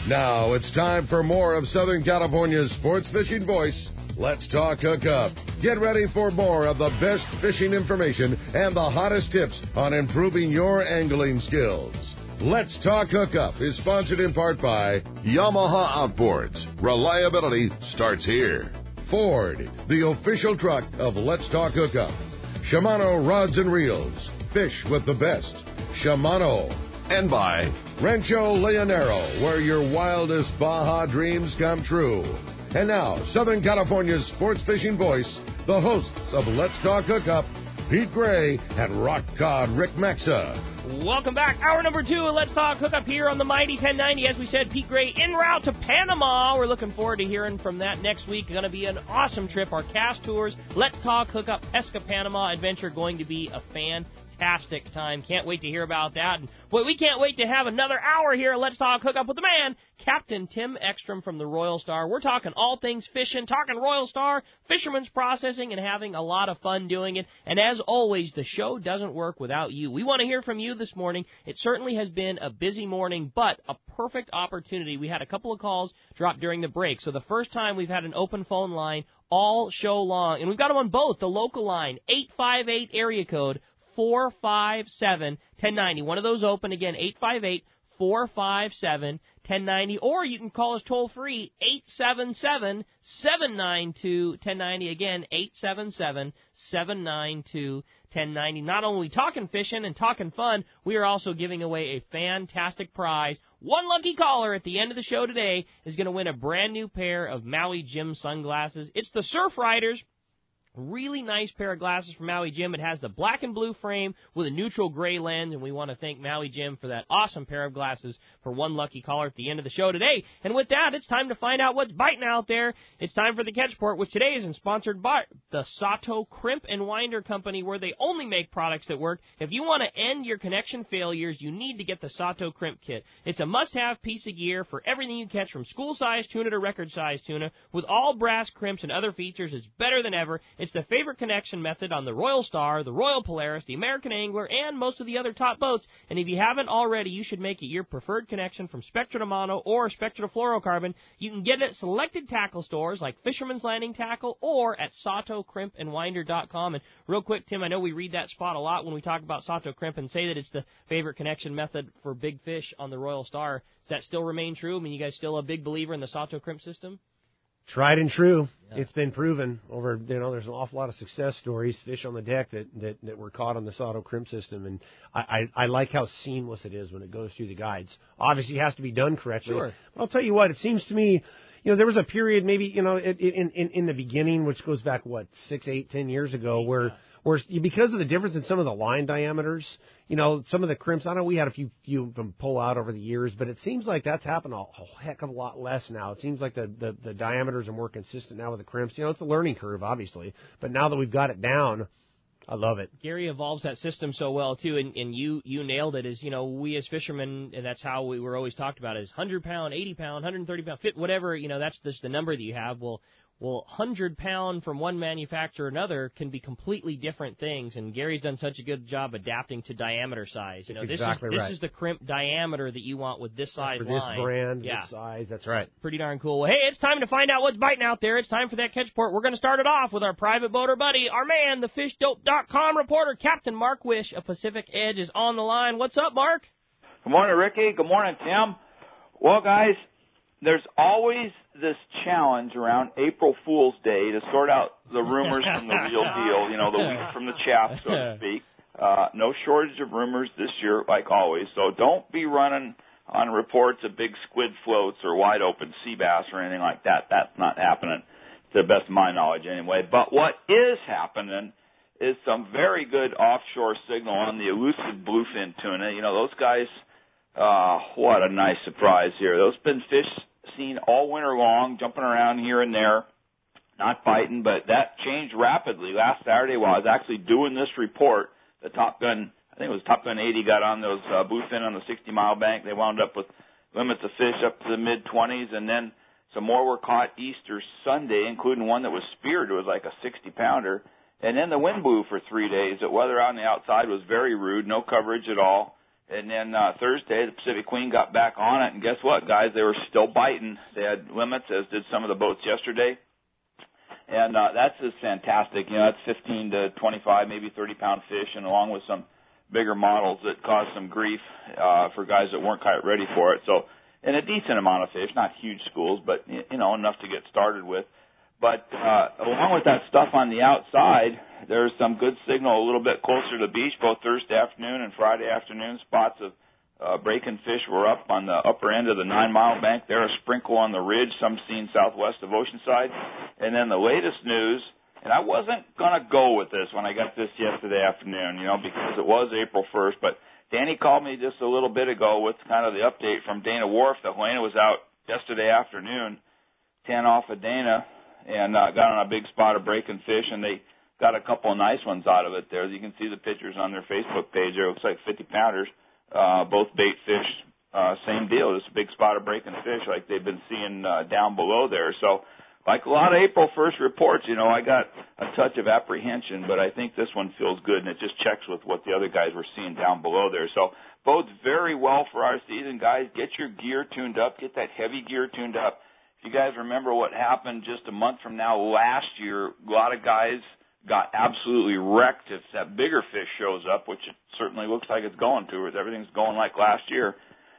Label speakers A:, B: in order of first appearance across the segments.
A: Now it's time for more of Southern California's sports fishing voice. Let's talk hookup. Get ready for more of the best fishing information and the hottest tips on improving your angling skills. Let's Talk Hookup is sponsored in part by Yamaha Outboards. Reliability starts here. Ford, the official truck of Let's Talk Hookup. Shimano Rods and Reels. Fish with the best. Shimano. And by Rancho Leonero, where your wildest Baja dreams come true. And now, Southern California's sports fishing voice, the hosts of Let's Talk Hookup, Pete Gray and Rock Cod Rick Maxa.
B: Welcome back. Hour number 2 of Let's Talk Hookup here on the Mighty 1090. As we said, Pete Gray en route to Panama. We're looking forward to hearing from that next week. It's going to be an awesome trip. Our cast tours, Let's Talk Hookup, Pesca Panama adventure going to be a fantastic time. Can't wait to hear about that. And boy, we can't wait to have another hour here at Let's Talk Hookup with the man, Captain Tim Ekstrom from the Royal Star. We're talking all things fishing, talking Royal Star, fisherman's processing, and having a lot of fun doing it. And as always, the show doesn't work without you. We want to hear from you this morning. It certainly has been a busy morning, but a perfect opportunity. We had a couple of calls drop during the break. So the first time we've had an open phone line all show long. And we've got them on both. The local line, 858 area code 457-1090. One of those open again, 858-457-1090. Or you can call us toll free, 877-792-1090. Again, 877-792-1090. Not only talking fishing and talking fun, we are also giving away a fantastic prize. One lucky caller at the end of the show today is going to win a brand new pair of Maui Jim sunglasses. It's the Surf Riders. Really nice pair of glasses from Maui Jim. It has the black and blue frame with a neutral gray lens, and we want to thank Maui Jim for that awesome pair of glasses for one lucky caller at the end of the show today. And with that, it's time to find out what's biting out there. It's time for the Catch Report, which today is sponsored by the Sato Crimp and Winder Company, where they only make products that work. If you want to end your connection failures, you need to get the Sato Crimp Kit. It's a must-have piece of gear for everything you catch, from school-sized tuna to record-sized tuna. With all brass crimps and other features, it's better than ever. It's the favorite connection method on the Royal Star, the Royal Polaris, the American Angler, and most of the other top boats. And if you haven't already, you should make it your preferred connection from Spectra to Mono or Spectra to Fluorocarbon. You can get it at selected tackle stores like Fisherman's Landing Tackle or at SatoCrimpandWinder.com. And real quick, Tim, I know we read that spot a lot when we talk about Sato Crimp and say that it's the favorite connection method for big fish on the Royal Star. Does that still remain true? I mean, you guys still a big believer in the Sato Crimp system?
C: Tried and true. Yeah. It's been proven over, there's an awful lot of success stories, fish on the deck that were caught on the Sato Crimp system. And I like how seamless it is when it goes through the guides. Obviously, it has to be done correctly.
B: Sure.
C: But I'll tell you what, it seems to me, there was a period maybe, in the beginning, which goes back, 6, 8, 10 years ago, where because of the difference in some of the line diameters, some of the crimps, I know we had a few of them pull out over the years, but it seems like that's happened a heck of a lot less now. It seems like the diameters are more consistent now with the crimps. It's a learning curve, obviously, but now that we've got it down, I love it.
B: Gary evolves that system so well, too, and you nailed it. We as fishermen, and that's how we were always talked about, is 100-pound, 80-pound, 130-pound, fit, whatever, that's just the number that you have. Well, 100-pound from one manufacturer or another can be completely different things, and Gary's done such a good job adapting to diameter size.
C: That's exactly right.
B: This is the crimp diameter that you want with this size line.
C: For this brand, this size, that's right.
B: Pretty darn cool. Well, hey, it's time to find out what's biting out there. It's time for that catch report. We're going to start it off with our private boater buddy, our man, the FishDope.com reporter, Captain Mark Wish of Pacific Edge, is on the line. What's up, Mark?
D: Good morning, Ricky. Good morning, Tim. Well, guys, there's always this challenge around April Fool's Day to sort out the rumors from the real deal, the wheat from the chaff, so to speak. No shortage of rumors this year, like always. So don't be running on reports of big squid floats or wide open sea bass or anything like that. That's not happening, to the best of my knowledge anyway. But what is happening is some very good offshore signal on the elusive bluefin tuna. Those guys, what a nice surprise here. Those been fish seen all winter long, jumping around here and there, not biting, but that changed rapidly last Saturday while I was actually doing this report. The Top Gun, I think it was Top Gun 80, got on those bluefin on the 60-mile bank. They wound up with limits of fish up to the mid-20s, and then some more were caught Easter Sunday, including one that was speared. It was like a 60-pounder. And then the wind blew for 3 days. The weather on the outside was very rude, no coverage at all. And then Thursday, the Pacific Queen got back on it, and guess what, guys? They were still biting. They had limits, as did some of the boats yesterday. And that's just fantastic. You know, that's 15 to 25, maybe 30-pound fish, and along with some bigger models that caused some grief for guys that weren't quite ready for it. So, and a decent amount of fish, not huge schools, but, you know, enough to get started with. But along with that stuff on the outside, there's some good signal a little bit closer to the beach, both Thursday afternoon and Friday afternoon. Spots of breaking fish were up on the upper end of the 9 Mile bank. There, a sprinkle on the ridge, some seen southwest of Oceanside. And then the latest news, and I wasn't going to go with this when I got this yesterday afternoon, you know, because it was April 1st, but Danny called me just a little bit ago with kind of the update from Dana Wharf that Helena was out yesterday afternoon, 10 off of Dana, and got on a big spot of breaking fish, and they got a couple of nice ones out of it there. You can see the pictures on their Facebook page there. It looks like 50-pounders, both bait fish, same deal, just a big spot of breaking fish like they've been seeing down below there. So like a lot of April 1st reports, you know, I got a touch of apprehension, but I think this one feels good, and it just checks with what the other guys were seeing down below there. So bodes very well for our season, guys. Get your gear tuned up. Get that heavy gear tuned up. If you guys remember what happened just a month from now last year, a lot of guys got absolutely wrecked if that bigger fish shows up, which it certainly looks like it's going to, as everything's going like last year.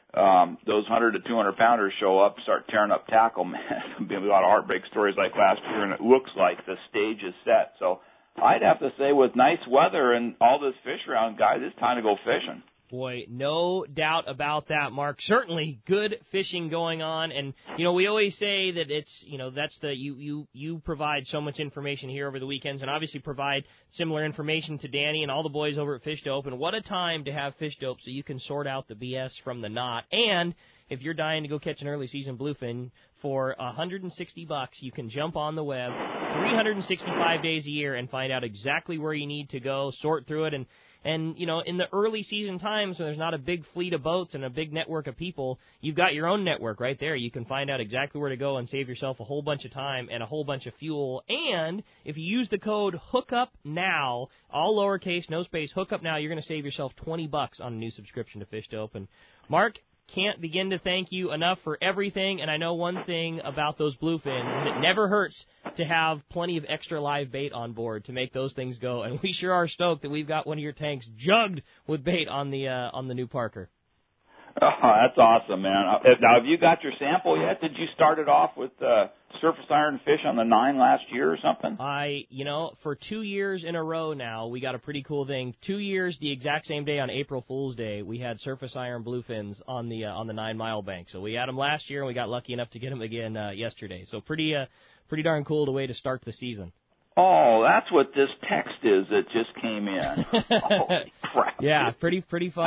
D: Those 100 to 200 pounders show up, start tearing up tackle, man. There'll be a lot of heartbreak stories like last year, and it looks like the stage is set. So I'd have to say, with nice weather and all this fish around, guys, it's time to go fishing.
B: Boy, no doubt about that, Mark. Certainly good fishing going on. And, you know, we always say that it's, you know, that's the, you provide so much information here over the weekends and obviously provide similar information to Danny and all the boys over at Fish Dope. And what a time to have Fish Dope so you can sort out the BS from the not. And if you're dying to go catch an early season bluefin for $160, you can jump on the web 365 days a year and find out exactly where you need to go, sort through it. And, you know, in the early season times when there's not a big fleet of boats and a big network of people, you've got your own network right there. You can find out exactly where to go and save yourself a whole bunch of time and a whole bunch of fuel. And if you use the code HOOKUPNOW, all lowercase, no space, HOOKUPNOW, you're going to save yourself $20 on a new subscription to Fish Dope. And Mark, can't begin to thank you enough for everything, and I know one thing about those bluefins is it never hurts to have plenty of extra live bait on board to make those things go, and we sure are stoked that we've got one of your tanks jugged with bait on the new Parker.
D: Oh, that's awesome, man. Now, have you got your sample yet? Did you start it off with surface iron fish on the 9 last year or something?
B: You know, for 2 years in a row now, we got a pretty cool thing. 2 years, the exact same day on April Fool's Day, we had surface iron bluefins on the 9 Mile bank. So we had them last year, and we got lucky enough to get them again yesterday. So pretty darn cool way to start the season.
D: Oh, that's what this text is that just came in. Holy crap.
B: Yeah, pretty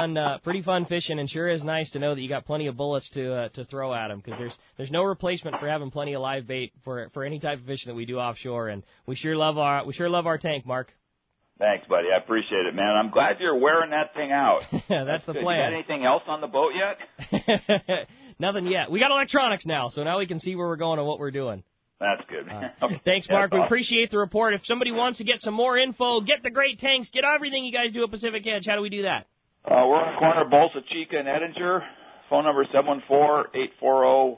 B: fun fishing, and sure is nice to know that you got plenty of bullets to throw at them, because there's no replacement for having plenty of live bait for any type of fishing that we do offshore, and we sure love our tank, Mark.
D: Thanks, buddy. I appreciate it, man. I'm glad you're wearing that thing out.
B: That's the
D: good.
B: plan.
D: You got anything else on the boat yet?
B: Nothing yet. We got electronics now, so now we can see where we're going and what we're doing.
D: That's good.
B: Okay. Thanks, Mark. We appreciate the report. If somebody wants to get some more info, get the great tanks, get everything you guys do at Pacific Edge, how do we do that?
D: We're on the corner of Bolsa Chica and Edinger. Phone number 714-840-4262.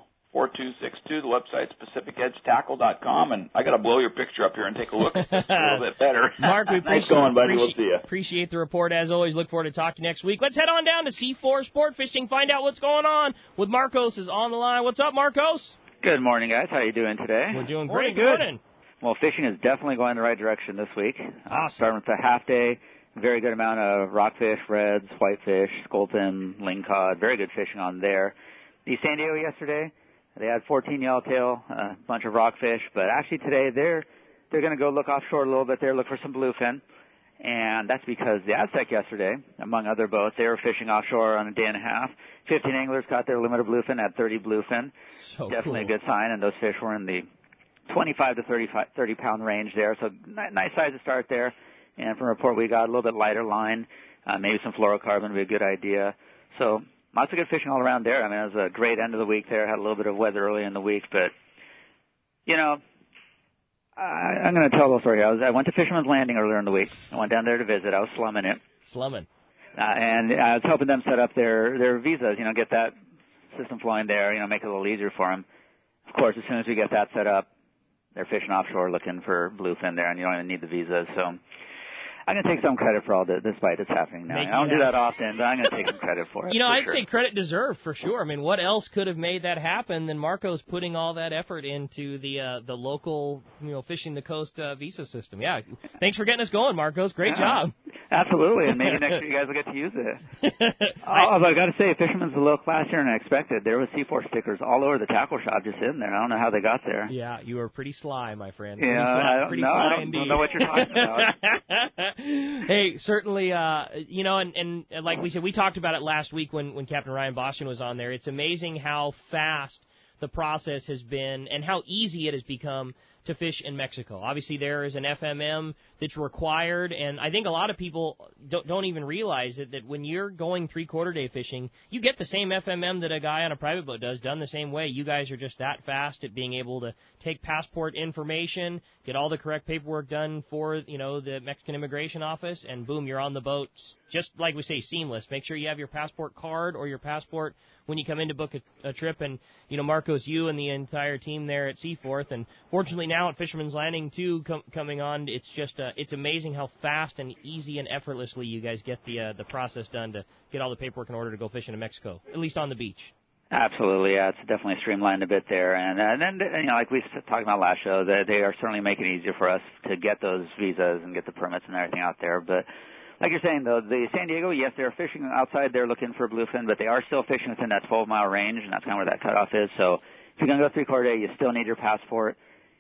D: The website's PacificEdgeTackle.com. And I got to blow your picture up here and take a look at this a little bit better.
B: Mark, we
D: nice going, buddy. We'll see you.
B: Appreciate the report. As always, look forward to talking next week. Let's head on down to C4 Sport Fishing, find out what's going on with Marcos is on the line. What's up, Marcos?
E: Good morning, guys. How you doing today?
B: We're doing great.
C: Good.
B: Morning.
E: Well, fishing is definitely going the right direction this week.
B: Awesome.
E: Starting with the half day, very good amount of rockfish, reds, whitefish, sculpin, lingcod, very good fishing on there. The San Diego yesterday, they had 14 yellowtail, a bunch of rockfish, but actually today they're going to go look offshore a little bit there, look for some bluefin. And that's because the Aztec yesterday, among other boats, they were fishing offshore on a day and a half. 15 anglers got their limit of bluefin at 30 bluefin.
B: So
E: definitely
B: cool.
E: a good sign, and those fish were in the 25 to 30 pound range there. So nice size to start there. And from a report we got, a little bit lighter line, maybe some fluorocarbon would be a good idea. So lots of good fishing all around there. I mean, it was a great end of the week there. Had a little bit of weather early in the week, but, you know, I'm going to tell a little story. I went to Fisherman's Landing earlier in the week. I went down there to visit. I was slumming it.
B: Slumming.
E: And I was helping them set up their visas, get that system flowing there, make it a little easier for them. Of course, as soon as we get that set up, they're fishing offshore looking for bluefin there, and you don't even need the visas. So I'm going to take some credit for all this fight that's happening now. I don't do that often, but I'm going to take some credit for it.
B: I'd say credit deserved for sure. I mean, what else could have made that happen than Marco's putting all that effort into the local, fishing the coast visa system? Yeah, thanks for getting us going, Marcos. Great job.
E: Absolutely, and maybe next year you guys will get to use it. Although I got to say, Fisherman's a little classier than I expected. There was C4 stickers all over the tackle shop just sitting there. I don't know how they got there.
B: Yeah, you were pretty sly, my friend.
E: Pretty sly
B: indeed.
E: I don't know what you're talking about.
B: Hey, certainly, and like we said, we talked about it last week when Captain Ryan Boston was on there. It's amazing how fast the process has been and how easy it has become to fish in Mexico. Obviously, there is an FMM that's required, and I think a lot of people don't even realize that when you're going three-quarter day fishing, you get the same FMM that a guy on a private boat does, done the same way. You guys are just that fast at being able to take passport information, get all the correct paperwork done for, the Mexican Immigration Office, and boom, you're on the boat. Just like we say, seamless. Make sure you have your passport card or your passport when you come in to book a trip. And, Marcos, you and the entire team there at Seaforth, and fortunately now at Fisherman's Landing, too, coming on, it's just it's amazing how fast and easy and effortlessly you guys get the process done to get all the paperwork in order to go fishing in Mexico, at least on the beach.
E: Absolutely, yeah. It's definitely streamlined a bit there. And then, like we talked about last show, that they are certainly making it easier for us to get those visas and get the permits and everything out there. But like you're saying, though, the San Diego, yes, they're fishing outside. They're looking for bluefin, but they are still fishing within that 12-mile range, and that's kind of where that cutoff is. So if you're going to go three-quarter day, you still need your passport.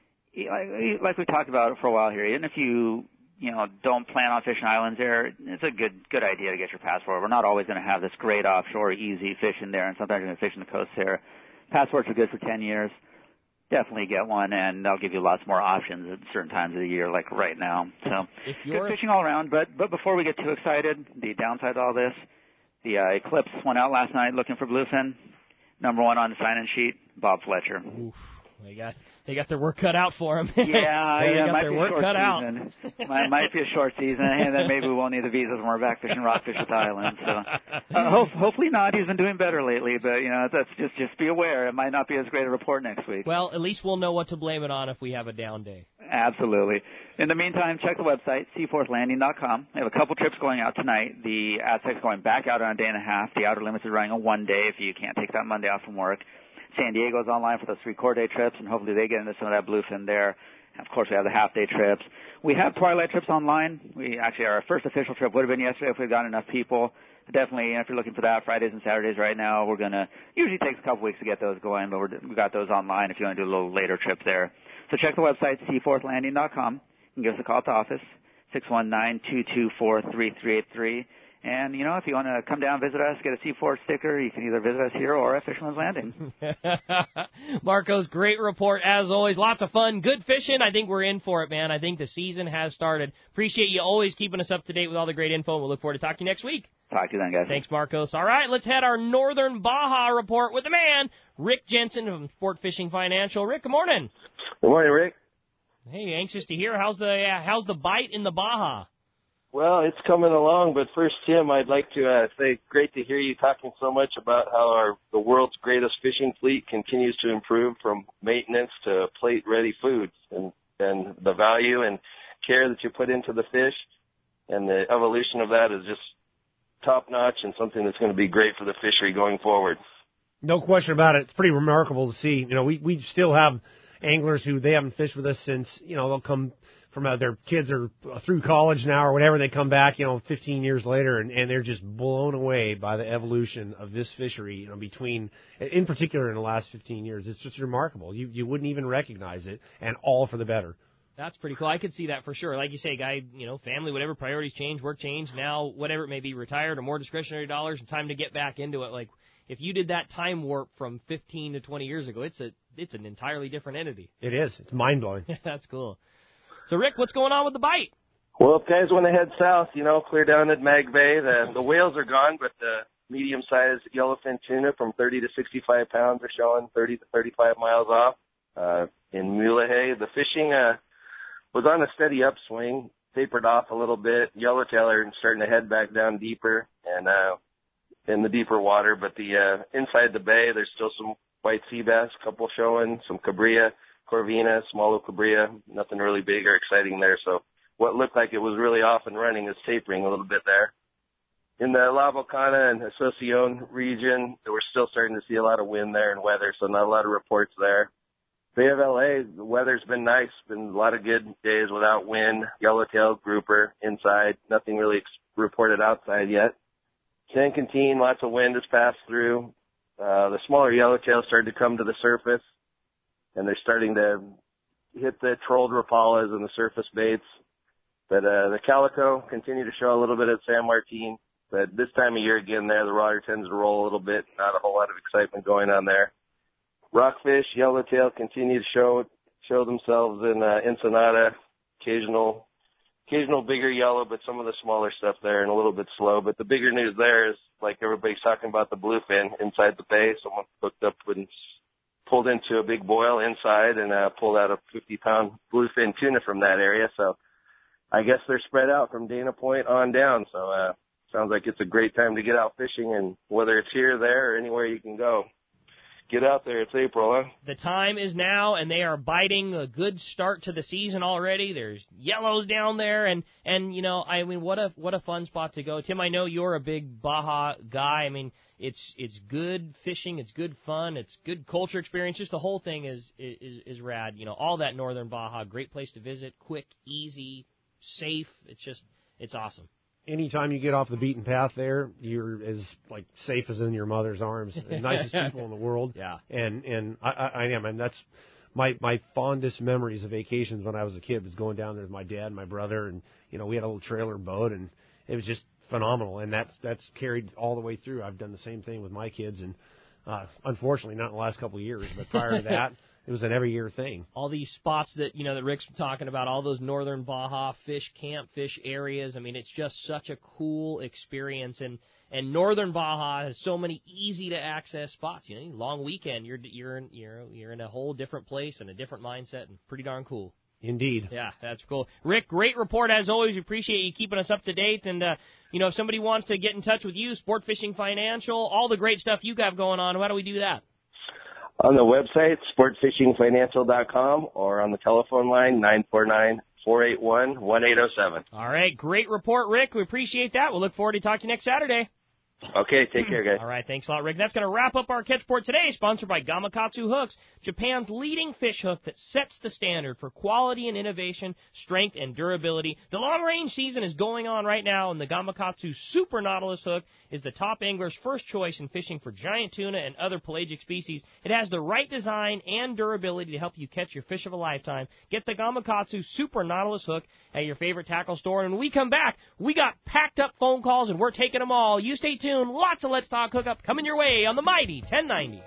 E: Like we talked about for a while here, even if you don't plan on fishing islands there, it's a good idea to get your passport. We're not always going to have this great offshore, easy fishing there, and sometimes you're going to fish in the coast there. Passports are good for 10 years. Definitely get one, and they'll give you lots more options at certain times of the year, like right now. So good fishing all around. But before we get too excited, the downside to all this, the Eclipse went out last night looking for bluefin. Number one on the sign-in sheet, Bob Fletcher.
B: Oof. They got their work cut out for them.
E: Yeah,
B: they got their work cut out.
E: Might be a short season, and then maybe we won't need the visas when we're back fishing rockfish at the island. So hopefully not. He's been doing better lately, but that's just be aware. It might not be as great a report next week.
B: Well, at least we'll know what to blame it on if we have a down day.
E: Absolutely. In the meantime, check the website, seaforthlanding.com. We have a couple trips going out tonight. The Aztec's going back out on a day and a half. The Outer Limits is running on 1 day if you can't take that Monday off from work. San Diego's online for those three-quarter day trips, and hopefully they get into some of that bluefin there. Of course, we have the half-day trips. We have twilight trips online. Our first official trip would have been yesterday if we had gotten enough people. But definitely, if you're looking for that, Fridays and Saturdays right now, we're going to – usually takes a couple weeks to get those going, but we've got those online if you want to do a little later trip there. So check the website, seaforthlanding.com. You can give us a call at the office, 619-224-3383. And, if you want to come down, visit us, get a Seaforth sticker, you can either visit us here or at Fisherman's Landing.
B: Marcos, great report as always. Lots of fun. Good fishing. I think we're in for it, man. I think the season has started. Appreciate you always keeping us up to date with all the great info. We'll look forward to talking to you next week.
E: Talk to you then, guys.
B: Thanks, Marcos. All right, let's head our Northern Baja report with the man, Rick Jensen from Sport Fishing Financial. Rick, good morning.
F: Good morning, Rick.
B: Hey, anxious to hear. How's the bite in the Baja?
F: Well, it's coming along, but first, Tim, I'd like to say great to hear you talking so much about how the world's greatest fishing fleet continues to improve from maintenance to plate-ready foods, and the value and care that you put into the fish, and the evolution of that is just top-notch and something that's going to be great for the fishery going forward.
C: No question about it. It's pretty remarkable to see. We still have anglers who they haven't fished with us since, they'll come from their kids are through college now or whatever. They come back, 15 years later, and they're just blown away by the evolution of this fishery, in particular in the last 15 years. It's just remarkable. You wouldn't even recognize it, and all for the better.
B: That's pretty cool. I could see that for sure. Like you say, guy, family, whatever, priorities change, work change. Now, whatever it may be, retired or more discretionary dollars, and time to get back into it. Like, if you did that time warp from 15 to 20 years ago, it's an entirely different entity.
C: It is. It's mind-blowing.
B: That's cool. So, Rick, what's going on with the bite?
F: Well, if guys want to head south, clear down at Mag Bay, the whales are gone, but the medium-sized yellowfin tuna from 30 to 65 pounds are showing 30 to 35 miles off. In Mulegé, the fishing was on a steady upswing. tapered off a little bit. Yellowtail are starting to head back down deeper and in the deeper water. But the inside the bay, there's still some white sea bass, a couple showing, some cabria, corvina, small cabria, nothing really big or exciting there. So what looked like it was really off and running is tapering a little bit there. In the La Volcana and Asocion region, we're still starting to see a lot of wind there and weather, so not a lot of reports there. Bay of LA, the weather's been nice, been a lot of good days without wind, yellowtail, grouper, inside, nothing really reported outside yet. San Quintin, lots of wind has passed through. The smaller yellowtail started to come to the surface, and they're starting to hit the trolled rapalas and the surface baits. But the calico continue to show a little bit at San Martin. But this time of year, again, there, the water tends to roll a little bit, not a whole lot of excitement going on there. Rockfish, yellowtail continue to show themselves in Ensenada, occasional bigger yellow, but some of the smaller stuff there and a little bit slow. But the bigger news there is, like everybody's talking about the bluefin inside the bay. Someone hooked up and pulled into a big boil inside and pulled out a 50-pound bluefin tuna from that area. So I guess they're spread out from Dana Point on down. So sounds like it's a great time to get out fishing, and whether it's here, there, or anywhere you can go, get out there. It's April, huh?
B: The time is now, and they are biting. A good start to the season already. There's yellows down there, and you know, I mean, what a fun spot to go. Tim, I know you're a big Baja guy. I mean, it's good fishing, it's good fun, it's good culture experience. Just the whole thing is rad. You know, all that northern Baja, great place to visit, quick, easy, safe. It's awesome.
C: Anytime you get off the beaten path there, you're as like safe as in your mother's arms. The nicest people in the world.
B: Yeah.
C: And I am, and that's my fondest memories of vacations when I was a kid was going down there with my dad and my brother, and you know, we had a little trailer boat, and it was just phenomenal. And that's carried all the way through. I've done the same thing with my kids, and unfortunately not in the last couple of years, but prior to that, it was an every year thing.
B: All these spots that, you know, that Rick's talking about, all those northern Baja camp fish areas. I mean, it's just such a cool experience. And northern Baja has so many easy to access spots. You know, long weekend, you're in a whole different place and a different mindset, and pretty darn cool.
C: Indeed.
B: Yeah, that's cool. Rick, great report as always. We appreciate you keeping us up to date. And you know, if somebody wants to get in touch with you, Sport Fishing Financial, all the great stuff you got going on, how do we do that?
F: On the website, sportfishingfinancial.com, or on the telephone line, 949-481-1807.
B: All right, great report, Rick. We appreciate that. We'll look forward to talking to you next Saturday.
F: Okay, take care, guys.
B: All right, thanks a lot, Rick. That's going to wrap up our Catch Report today, sponsored by Gamakatsu Hooks, Japan's leading fish hook that sets the standard for quality and innovation, strength and durability. The long-range season is going on right now, and the Gamakatsu Super Nautilus hook is the top angler's first choice in fishing for giant tuna and other pelagic species. It has the right design and durability to help you catch your fish of a lifetime. Get the Gamakatsu Super Nautilus hook at your favorite tackle store. And when we come back, we got packed up phone calls, and we're taking them all. You stay tuned. Lots of Let's Talk Hookup coming your way on the mighty 1090.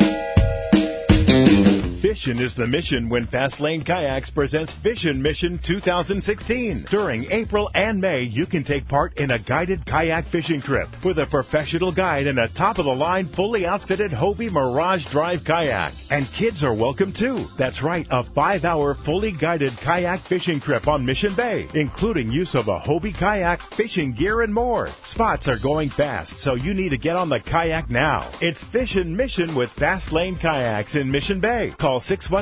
G: Fishin' is the mission when Fastlane Kayaks presents Fishin' Mission 2016. During April and May, you can take part in a guided kayak fishing trip with a professional guide and a top-of-the-line, fully outfitted Hobie Mirage Drive kayak. And kids are welcome, too. That's right, a 5-hour, fully guided kayak fishing trip on Mission Bay, including use of a Hobie kayak, fishing gear, and more. Spots are going fast, so you need to get on the kayak now. It's Fishin' Mission with Fastlane Kayaks in Mission Bay. Call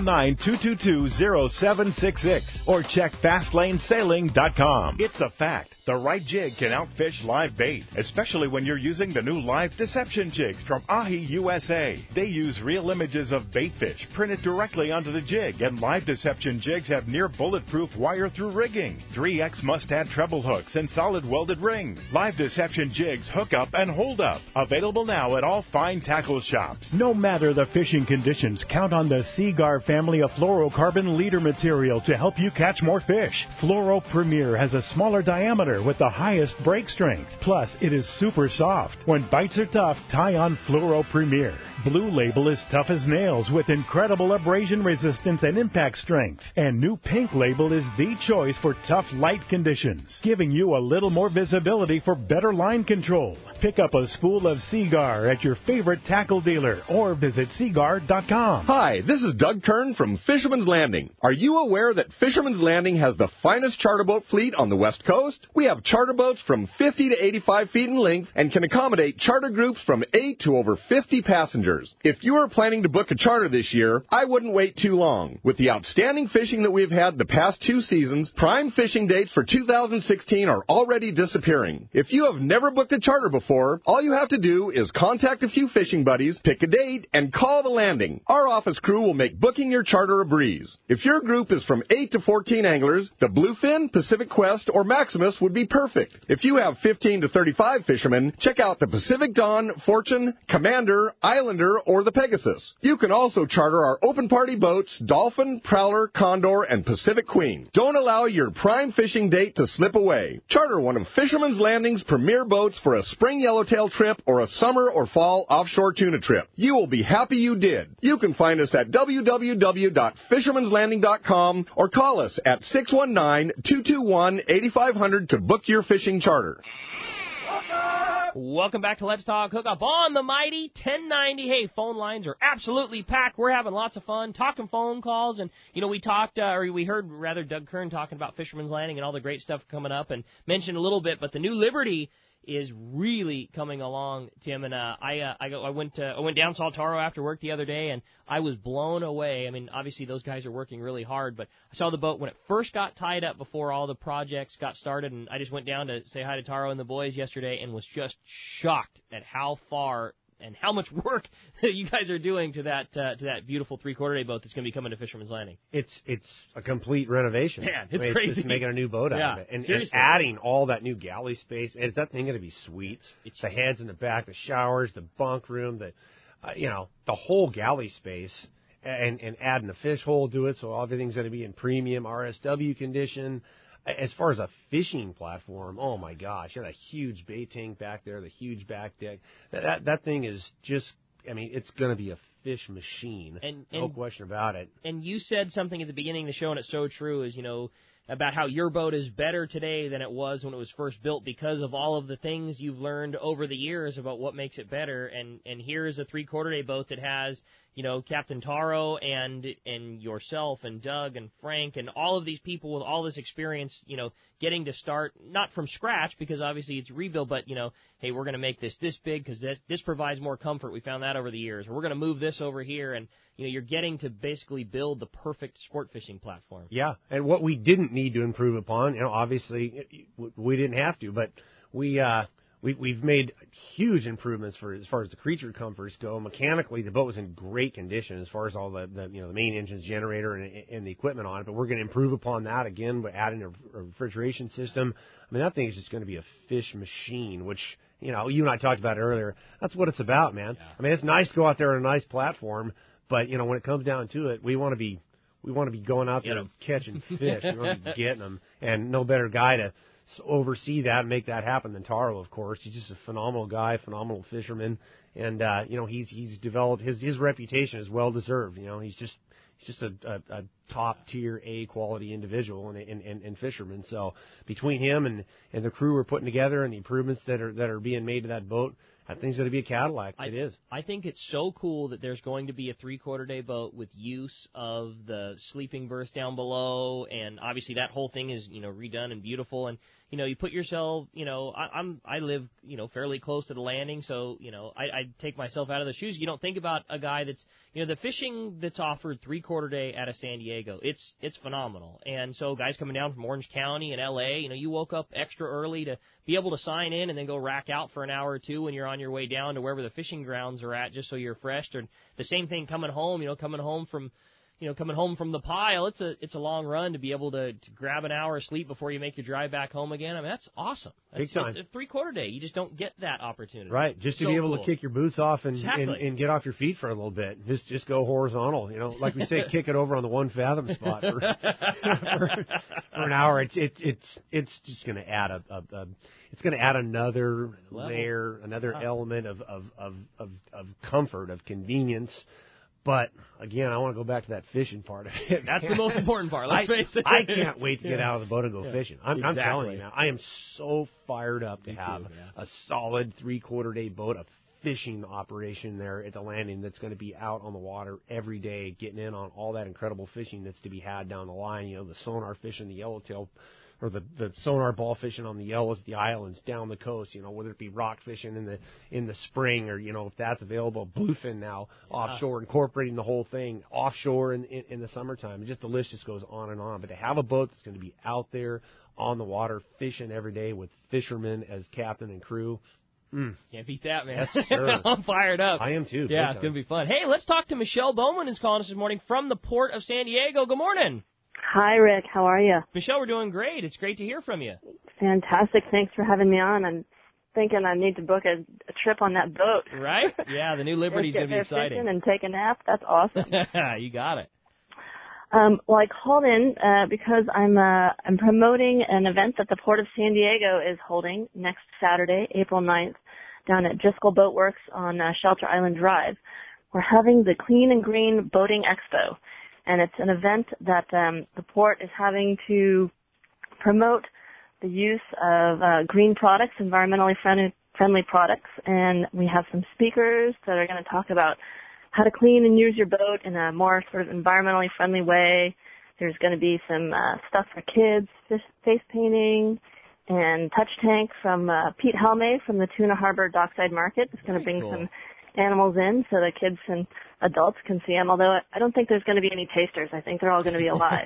G: 619-222-0766 or check FastlaneSailing.com. It's a fact. The right jig can outfish live bait, especially when you're using the new Live Deception jigs from Ahi USA. They use real images of bait fish printed directly onto the jig, and Live Deception jigs have near bulletproof wire-through rigging, 3X must-add treble hooks, and solid welded ring. Live Deception jigs hook up and hold up. Available now at all fine tackle shops. No matter the fishing conditions, count on the Seaguar family of fluorocarbon leader material to help you catch more fish. Fluoro Premier has a smaller diameter with the highest break strength. Plus, it is super soft. When bites are tough, tie on Fluoro Premier. Blue Label is tough as nails with incredible abrasion resistance and impact strength. And new Pink Label is the choice for tough light conditions, giving you a little more visibility for better line control. Pick up a spool of Seaguar at your favorite tackle dealer or visit Seaguar.com.
H: Hi, this is is Doug Kern from Fisherman's Landing. Are you aware that Fisherman's Landing has the finest charter boat fleet on the West Coast? We have charter boats from 50 to 85 feet in length and can accommodate charter groups from 8 to over 50 passengers. If you are planning to book a charter this year, I wouldn't wait too long. With the outstanding fishing that we've had the past 2 seasons, prime fishing dates for 2016 are already disappearing. If you have never booked a charter before, all you have to do is contact a few fishing buddies, pick a date, and call the Landing. Our office crew will make booking your charter a breeze. If your group is from 8 to 14 anglers, the Bluefin, Pacific Quest, or Maximus would be perfect. If you have 15 to 35 fishermen, check out the Pacific Dawn, Fortune, Commander, Islander, or the Pegasus. You can also charter our open party boats, Dolphin, Prowler, Condor, and Pacific Queen. Don't allow your prime fishing date to slip away. Charter one of Fisherman's Landing's premier boats for a spring yellowtail trip or a summer or fall offshore tuna trip. You will be happy you did. You can find us at www.fishermanslanding.com or call us at 619-221-8500 to book your fishing charter.
B: Welcome back to Let's Talk Hookup on the mighty 1090. Hey, phone lines are absolutely packed. We're having lots of fun talking phone calls. And, you know, we heard Doug Kern talking about Fisherman's Landing and all the great stuff coming up and mentioned a little bit, but the new Liberty is really coming along, Tim. And I went down, saw Taro after work the other day, and I was blown away. I mean, obviously those guys are working really hard, but I saw the boat when it first got tied up before all the projects got started, and I just went down to say hi to Taro and the boys yesterday and was just shocked at how far and how much work you guys are doing to that beautiful 3/4 day boat that's going to be coming to Fisherman's Landing.
C: It's a complete renovation.
B: Man, it's crazy.
C: It's just making a new boat out of it. And adding all that new galley space. Is that thing going to be sweet? It's the heads in the back, the showers, the bunk room, the whole galley space, and adding a fish hole to it, so everything's going to be in premium RSW condition. As far as a fishing platform, oh my gosh, you got a huge bait tank back there, the huge back deck. That thing is just, I mean, it's going to be a fish machine. And no question about it.
B: And you said something at the beginning of the show, and it's so true, is, about how your boat is better today than it was when it was first built because of all of the things you've learned over the years about what makes it better. And here's a 3/4 day boat that has, Captain Taro and yourself and Doug and Frank and all of these people with all this experience, getting to start not from scratch because obviously it's rebuild, but, hey, we're going to make this big because this provides more comfort. We found that over the years. Or we're going to move this over here. And, you're getting to basically build the perfect sport fishing platform.
C: Yeah, and what we didn't need to improve upon, obviously we didn't have to, but we've made huge improvements as far as the creature comforts go. Mechanically, the boat was in great condition as far as all the main engine's generator and the equipment on it. But we're going to improve upon that again by adding a refrigeration system. I mean, that thing is just going to be a fish machine, which you and I talked about earlier. That's what it's about, man. Yeah. I mean, it's nice to go out there on a nice platform, but when it comes down to it, we want to be going out there and catching fish. We want to be getting them, and no better guy to oversee that and make that happen than Taro, of course. He's just a phenomenal guy, phenomenal fisherman, and he's developed his reputation is well deserved. He's just a top tier A quality individual and fisherman. So between him and the crew we're putting together and the improvements that are being made to that boat, I think it's going to be a Cadillac. It is. I
B: think it's so cool that there's going to be a 3/4 day boat with use of the sleeping berth down below, and obviously that whole thing is redone and beautiful. And you put yourself, I live fairly close to the landing, so I take myself out of the shoes. You don't think about a guy that's the fishing that's offered 3/4 day out of San Diego. It's phenomenal. And so guys coming down from Orange County and LA, you woke up extra early to be able to sign in and then go rack out for an hour or two when you're on your way down to wherever the fishing grounds are at, just so you're fresh. Or the same thing coming home, coming home from the pile, it's a long run to be able to grab an hour of sleep before you make your drive back home again. I mean, that's awesome.
C: Big time.
B: It's a 3/4 day. You just don't get that opportunity.
C: Right. Just to be able to kick your boots off and get off your feet for a little bit. Just go horizontal. Like we say, kick it over on the 1 fathom spot for an hour. It's just going to add it's going to add another layer, another element of comfort, of convenience. But, again, I want to go back to that fishing part of it.
B: That's the most important part, let's face it.
C: I can't wait to get out of the boat and go fishing. I'm telling you now, I am so fired up to have a solid 3/4 day boat, a fishing operation there at the landing that's going to be out on the water every day, getting in on all that incredible fishing that's to be had down the line. You know, the sonar fishing, the yellowtail, or the sonar ball fishing on the islands down the coast. You know, whether it be rock fishing in the spring, or you know, if that's available, bluefin now offshore, incorporating the whole thing offshore in the summertime. Just the list just goes on and on. But to have a boat that's going to be out there on the water fishing every day with fishermen as captain and crew.
B: Can't beat that, man.
C: Yes, sir.
B: I'm fired up.
C: I am too.
B: Yeah, it's going to be fun. Hey, let's talk to Michelle Bowman, who's calling us this morning from the Port of San Diego. Good morning.
I: Hi, Rick. How are you?
B: Michelle, we're doing great. It's great to hear from you.
I: Fantastic. Thanks for having me on. I'm thinking I need to book a trip on that boat.
B: Right? Yeah, the new Liberty's going to be exciting.
I: Fishing and take a nap. That's awesome.
B: You got it.
I: Well, I called in because I'm promoting an event that the Port of San Diego is holding next Saturday, April 9th, down at Driscoll Boat Works on Shelter Island Drive. We're having the Clean and Green Boating Expo, and it's an event that the Port is having to promote the use of green products, environmentally friendly products, and we have some speakers that are going to talk about how to clean and use your boat in a more sort of environmentally friendly way. There's going to be some stuff for kids, face painting, and touch tank from Pete Helme from the Tuna Harbor Dockside Market. It's going to bring some animals in so the kids and adults can see them, although I don't think there's going to be any tasters. I think they're all going to be alive.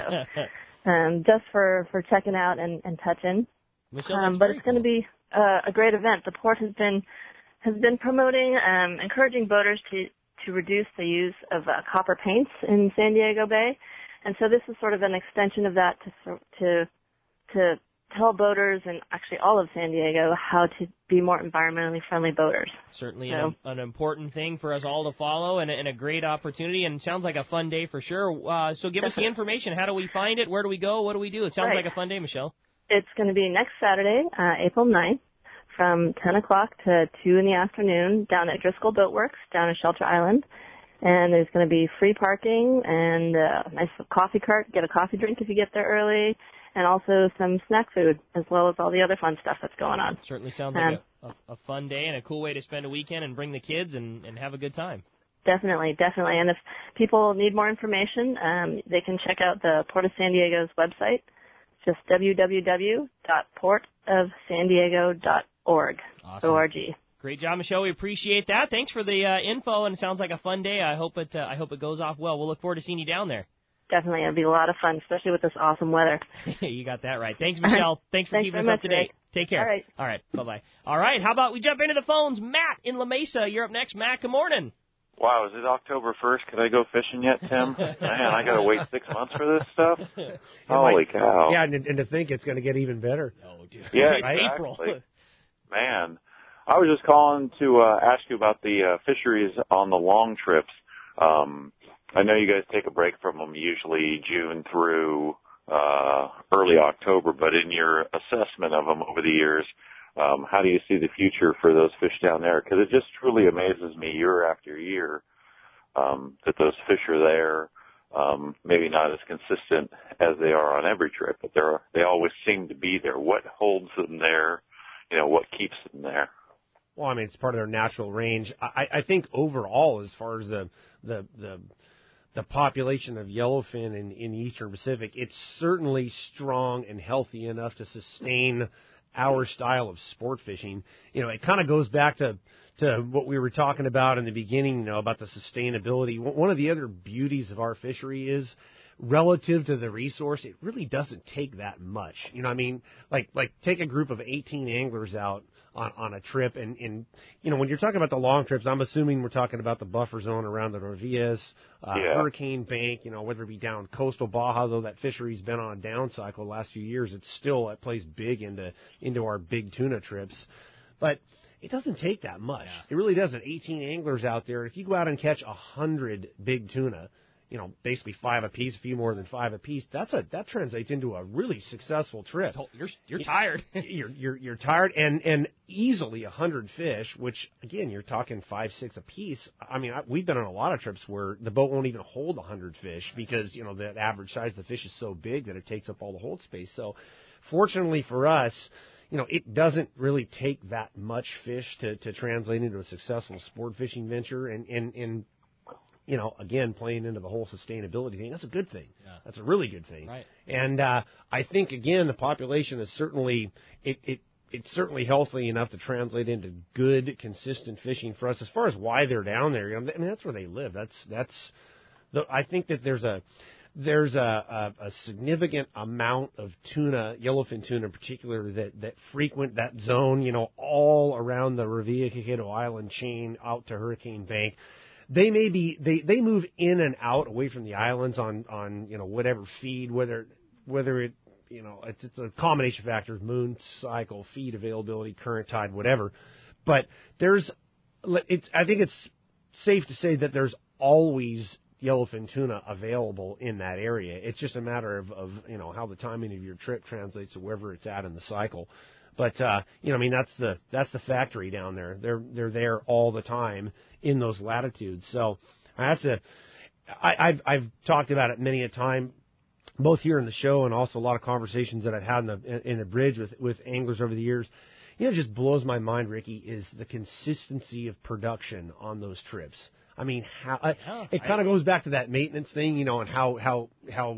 I: So, just for checking out and touching. But it's going to be a great event. The Port has been promoting, encouraging boaters to reduce the use of copper paints in San Diego Bay, and so this is sort of an extension of that to tell boaters and actually all of San Diego how to be more environmentally friendly boaters.
B: Certainly an important thing for us all to follow, and a great opportunity, and sounds like a fun day for sure. So give us the information. How do we find it? Where do we go? What do we do? It sounds like a fun day, Michelle.
I: It's going to be next Saturday, April 9th, from 10 o'clock to 2 in the afternoon down at Driscoll Boat Works down at Shelter Island. And there's going to be free parking and a nice coffee cart. Get a coffee drink if you get there early, and also some snack food, as well as all the other fun stuff that's going on.
B: Certainly sounds like a fun day and a cool way to spend a weekend and bring the kids and have a good time.
I: Definitely. And if people need more information, they can check out the Port of San Diego's website, just www.portofsandiego.org.
B: Awesome.
I: O-R-G.
B: Great job, Michelle. We appreciate that. Thanks for the info, and it sounds like a fun day. I hope it goes off well. We'll look forward to seeing you down there.
I: Definitely. It'll be a lot of fun, especially with this awesome weather.
B: You got that right. Thanks, Michelle. Thanks for keeping us up to date. Take care. All right. Bye-bye. All right. How about we jump into the phones? Matt in La Mesa. You're up next. Matt, good morning.
J: Wow, is it October 1st? Can I go fishing yet, Tim? Man, I got to wait 6 months for this stuff? Holy cow.
C: Yeah, and to think it's going to get even better.
B: Oh, dude.
J: Yeah,
B: It's
J: exactly.
B: April.
J: Man, I was just calling to ask you about the fisheries on the long trips. I know you guys take a break from them usually June through early October, but in your assessment of them over the years, how do you see the future for those fish down there? Because it just truly amazes me year after year that those fish are there. Maybe not as consistent as they are on every trip, but they always seem to be there. What holds them there? You know, what keeps them there?
C: Well, I mean, it's part of their natural range. I think overall, as far as the population of yellowfin in the Eastern Pacific, it's certainly strong and healthy enough to sustain our style of sport fishing. You know, it kind of goes back to what we were talking about in the beginning, you know, about the sustainability. One of the other beauties of our fishery is, relative to the resource, it really doesn't take that much. You know what I mean? Like take a group of 18 anglers out on a trip, and you know, when you're talking about the long trips, I'm assuming we're talking about the buffer zone around the Norvillas, Hurricane Bank, you know, whether it be down coastal Baja, though that fishery's been on a down cycle the last few years, it plays big into our big tuna trips. But it doesn't take that much. Yeah. It really doesn't. 18 anglers out there. If you go out and catch 100 big tuna, you know, basically 5 apiece, a few more than 5 apiece, that translates into a really successful trip.
B: You're tired.
C: You're tired, and easily 100 fish, which again, you're talking 5, 6 apiece. I mean, we've been on a lot of trips where the boat won't even hold 100 fish because, you know, the average size of the fish is so big that it takes up all the hold space. So fortunately for us, it doesn't really take that much fish to translate into a successful sport fishing venture. And again, playing into the whole sustainability thing, that's a good thing.
B: Yeah.
C: That's a really good thing.
B: Right.
C: And I think, again, the population is certainly it's certainly healthy enough to translate into good, consistent fishing for us. As far as why they're down there, that's where they live. I think that there's a significant amount of tuna, yellowfin tuna in particular, that frequent that zone, all around the Revilla-Caycedo Island chain out to Hurricane Bank. They they move in and out away from the islands on whatever feed, whether it it's a combination of factors: moon cycle, feed availability, current tide, whatever. But I think it's safe to say that there's always yellowfin tuna available in that area. It's just a matter of how the timing of your trip translates to wherever it's at in the cycle. But that's the factory down there. They're there all the time in those latitudes. So I've talked about it many a time, both here in the show and also a lot of conversations that I've had in the bridge with anglers over the years. It just blows my mind, Ricky, is the consistency of production on those trips. I mean, it kind of goes back to that maintenance thing, and how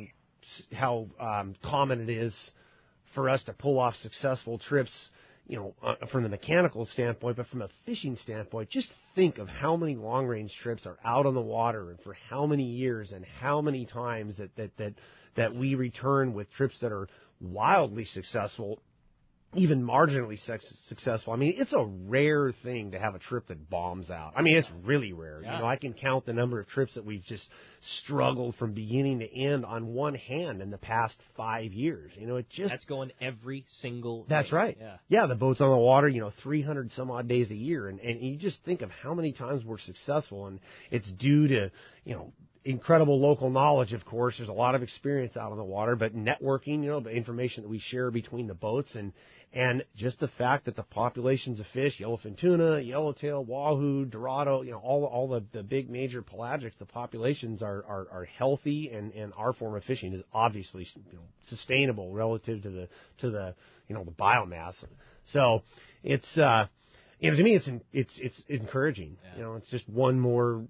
C: common it is for us to pull off successful trips, from the mechanical standpoint, but from a fishing standpoint, just think of how many long-range trips are out on the water and for how many years and how many times that we return with trips that are wildly successful, even marginally successful. I mean, it's a rare thing to have a trip that bombs out. I mean, it's really rare.
B: Yeah.
C: I can count the number of trips that we've just struggled from beginning to end on one hand in the past 5 years.
B: That's going every single day.
C: That's right. Yeah, the boat's on the water, 300 some odd days a year. And you just think of how many times we're successful, and it's due to, incredible local knowledge, of course. There's a lot of experience out on the water, but networking, the information that we share between the boats and just the fact that the populations of fish, yellowfin tuna, yellowtail, wahoo, dorado, all the big major pelagics, the populations are healthy, and our form of fishing is obviously sustainable relative to the biomass. So it's to me it's encouraging.
B: Yeah.
C: It's just one more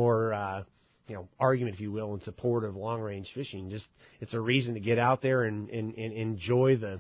C: argument, if you will, in support of long-range fishing. Just it's a reason to get out there and enjoy the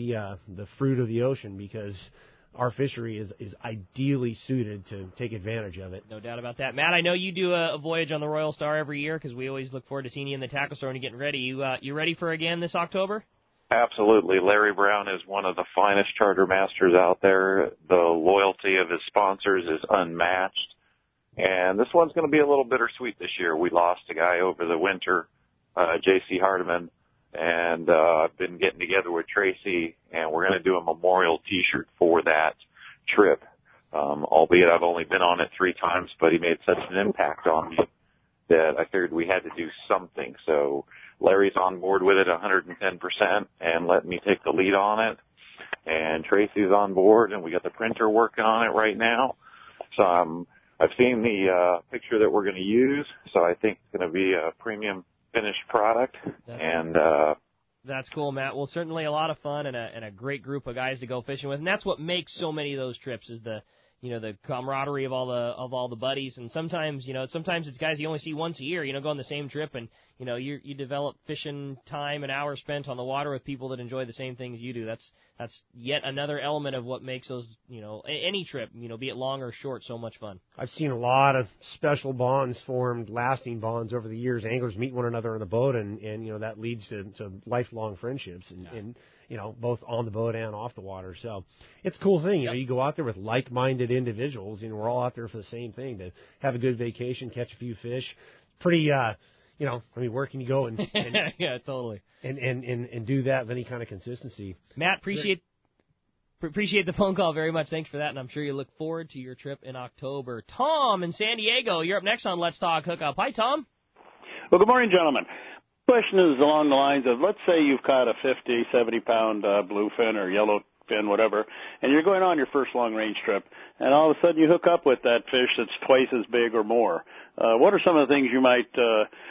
C: fruit of the ocean, because our fishery is ideally suited to take advantage of it.
B: No doubt about that. Matt, I know you do a voyage on the Royal Star every year, because we always look forward to seeing you in the tackle store and you getting ready. You ready for again this October?
J: Absolutely. Larry Brown is one of the finest charter masters out there. The loyalty of his sponsors is unmatched. And this one's going to be a little bittersweet this year. We lost a guy over the winter, J.C. Hardiman, and I've been getting together with Tracy, and we're going to do a memorial T-shirt for that trip, albeit I've only been on it 3 times, but he made such an impact on me that I figured we had to do something. So Larry's on board with it 110% and let me take the lead on it, and Tracy's on board, and we got the printer working on it right now. So I've seen the picture that we're going to use, so I think it's going to be a premium finished product. That's
B: cool, Matt. Well, certainly a lot of fun and a great group of guys to go fishing with, and that's what makes so many of those trips is the camaraderie of all the buddies. And sometimes it's guys you only see once a year, go on the same trip, and you develop fishing time and hours spent on the water with people that enjoy the same things you do. That's yet another element of what makes those, any trip, be it long or short, so much fun.
C: I've seen a lot of special bonds formed, lasting bonds over the years. Anglers meet one another on the boat, and that leads to lifelong friendships and both on the boat and off the water. So it's a cool thing. You go out there with like-minded individuals. We're all out there for the same thing, to have a good vacation, catch a few fish. Pretty, where can you go and
B: yeah, totally.
C: And do that with any kind of consistency.
B: Matt, appreciate the phone call very much. Thanks for that, and I'm sure you look forward to your trip in October. Tom in San Diego, you're up next on Let's Talk Hookup. Hi, Tom.
K: Well, good morning, gentlemen. Question is along the lines of, let's say you've caught a 50, 70-pound bluefin or yellowfin, whatever, and you're going on your first long-range trip, and all of a sudden you hook up with that fish that's twice as big or more. What are some of the things you might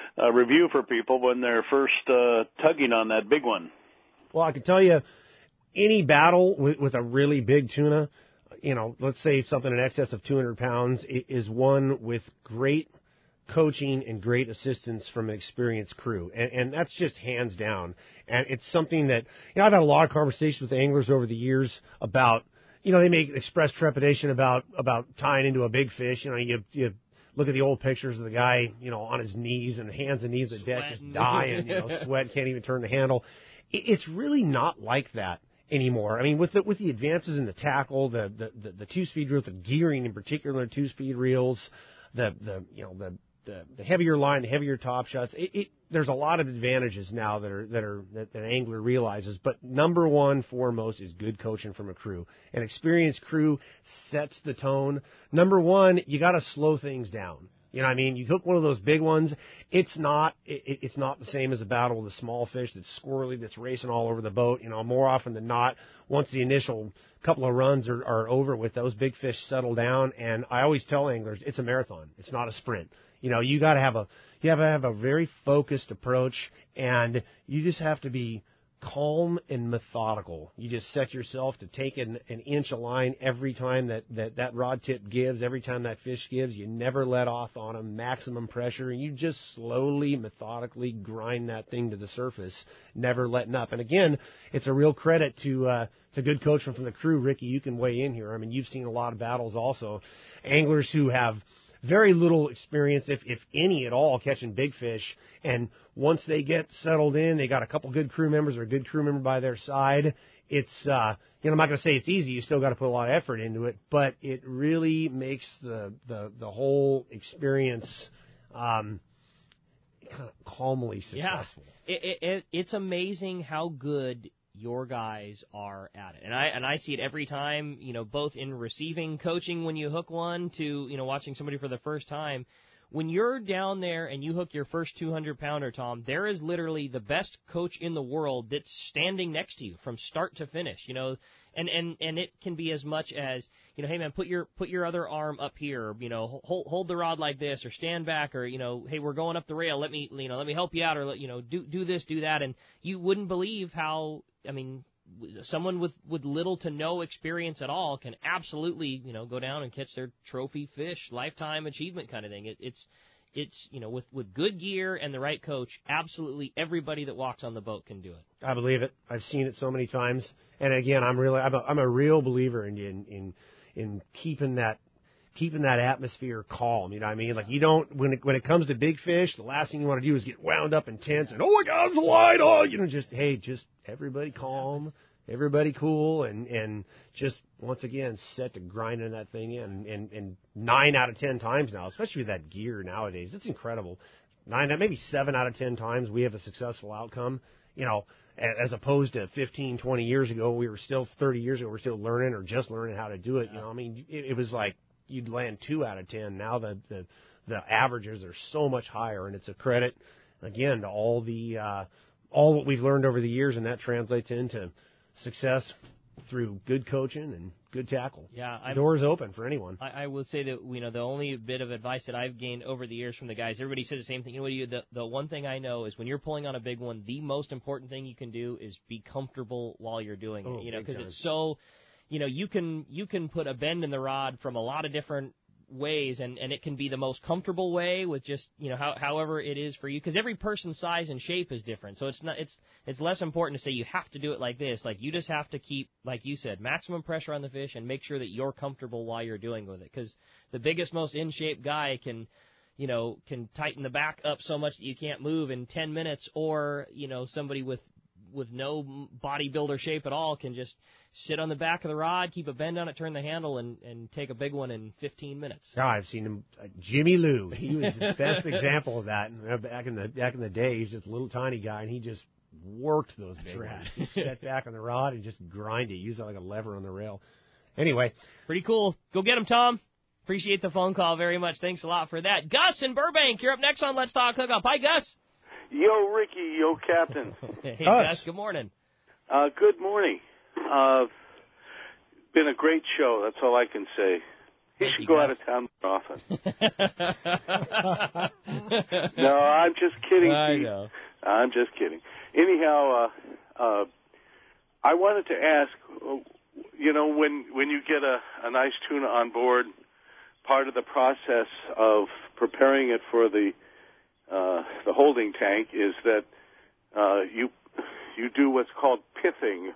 K: review for people when they're first tugging on that big one?
C: Well, I can tell you, any battle with a really big tuna, let's say something in excess of 200 pounds, is won with great coaching and great assistance from an experienced crew. And that's just hands down. And it's something that, I've had a lot of conversations with anglers over the years about, they may express trepidation about tying into a big fish. You look at the old pictures of the guy, on his knees and hands and knees at deck just dying, sweat, can't even turn the handle. It's really not like that anymore. I mean, with the advances in the tackle, the 2-speed reel, the gearing in particular, 2-speed reels, the heavier line, the heavier top shots, there's a lot of advantages now that an angler realizes. But number one, foremost, is good coaching from a crew. An experienced crew sets the tone. Number one, you got to slow things down. You know what I mean? You hook one of those big ones, it's not the same as a battle with a small fish that's squirrely, that's racing all over the boat. More often than not, once the initial couple of runs are over with, those big fish settle down. And I always tell anglers, it's a marathon. It's not a sprint. You got to have a very focused approach, and you just have to be calm and methodical. You just set yourself to take an inch of line every time that rod tip gives, every time that fish gives. You never let off on them, maximum pressure, and you just slowly, methodically grind that thing to the surface, never letting up. And again, it's a real credit to good coaching from the crew. Ricky, you can weigh in here. I mean, you've seen a lot of battles also. Anglers who have very little experience, if any at all, catching big fish. And once they get settled in, they got a couple good crew members or a good crew member by their side. It's, I'm not going to say it's easy. You still got to put a lot of effort into it, but it really makes the whole experience, kind of calmly successful.
B: Yeah. It's amazing how good your guys are at it. And I see it every time, both in receiving coaching when you hook one to, watching somebody for the first time. When you're down there and you hook your first 200-pounder, Tom, there is literally the best coach in the world that's standing next to you from start to finish, and it can be as much as, hey man, put your other arm up here, hold the rod like this, or stand back, or, hey, we're going up the rail, let me help you out, or do this, do that. And you wouldn't believe how, someone with little to no experience at all can absolutely, go down and catch their trophy fish, lifetime achievement kind of thing. It's with good gear and the right coach, absolutely everybody that walks on the boat can do it.
C: I believe it. I've seen it so many times. And again, I'm a real believer in keeping that atmosphere calm. You know what I mean? Like, you don't, when it comes to big fish, the last thing you want to do is get wound up and tense and, oh my God, it's a line. Oh, just everybody calm, everybody cool, and just, once again, set to grinding that thing in. And 9 out of 10 times now, especially with that gear nowadays, it's incredible. maybe 7 out of 10 times we have a successful outcome, as opposed to 15, 20 years ago, 30 years ago, we were still learning or just learning how to do it. I mean, it was like, you'd land 2 out of 10. Now the averages are so much higher, and it's a credit, again, to all what we've learned over the years, and that translates into success through good coaching and good tackle.
B: Yeah,
C: the door is open for anyone.
B: I will say that the only bit of advice that I've gained over the years from the guys, everybody says the same thing. The one thing I know is when you're pulling on a big one, the most important thing you can do is be comfortable while you're doing it. Because it's so. You can put a bend in the rod from a lot of different ways, and it can be the most comfortable way with just, however it is for you, because every person's size and shape is different. So it's less important to say you have to do it like this. Like, you just have to keep, like you said, maximum pressure on the fish and make sure that you're comfortable while you're doing with it, because the biggest, most in-shape guy can tighten the back up so much that you can't move in 10 minutes, or, somebody with no bodybuilder shape at all can just sit on the back of the rod, keep a bend on it, turn the handle, and take a big one in 15 minutes.
C: Yeah, I've seen him. Jimmy Lou, he was the best example of that. Back in the day, he's just a little tiny guy, and he just worked those big ones. Just sat back on the rod and just grind it, use it like a lever on the rail. Anyway.
B: Pretty cool. Go get him, Tom. Appreciate the phone call very much. Thanks a lot for that. Gus in Burbank, you're up next on Let's Talk Hookup. Hi, Gus.
L: Yo, Ricky. Yo, Captain.
B: Hey, Gus. Good morning.
L: Good morning. Been a great show. That's all I can say. You should go out of town more often. No, I'm just kidding.
B: I know.
L: I'm just kidding. Anyhow, I wanted to ask, when you get a nice tuna on board, part of the process of preparing it for the holding tank is that you do what's called pithing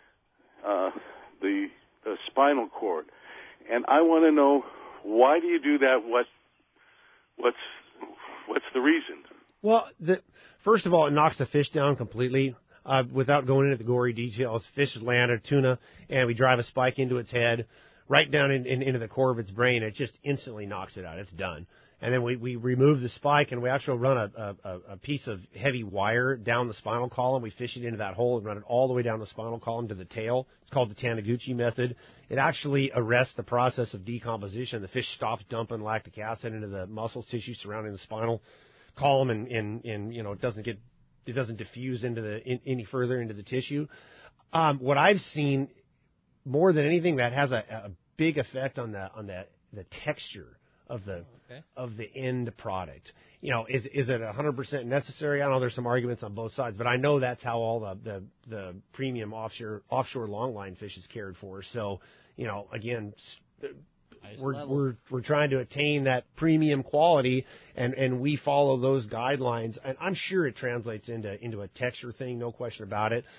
L: the spinal cord, and I want to know, why do you do that? What's the reason?
C: Well, first of all, it knocks the fish down completely. Without going into the gory details, fish is landed, tuna, and we drive a spike into its head, right down into the core of its brain. It just instantly knocks it out. It's done. And then we remove the spike, and we actually run a piece of heavy wire down the spinal column. We fish it into that hole and run it all the way down the spinal column to the tail. It's called the Taniguchi method. It actually arrests the process of decomposition. The fish stops dumping lactic acid into the muscle tissue surrounding the spinal column, and it doesn't diffuse any further into the tissue. What I've seen more than anything, that has a big effect on the texture of the end product. Is it 100% necessary? I don't know. There's some arguments on both sides, but I know that's how all the premium offshore longline fish is cared for. So, again, we're trying to attain that premium quality, and we follow those guidelines. And I'm sure it translates into a texture thing, no question about it.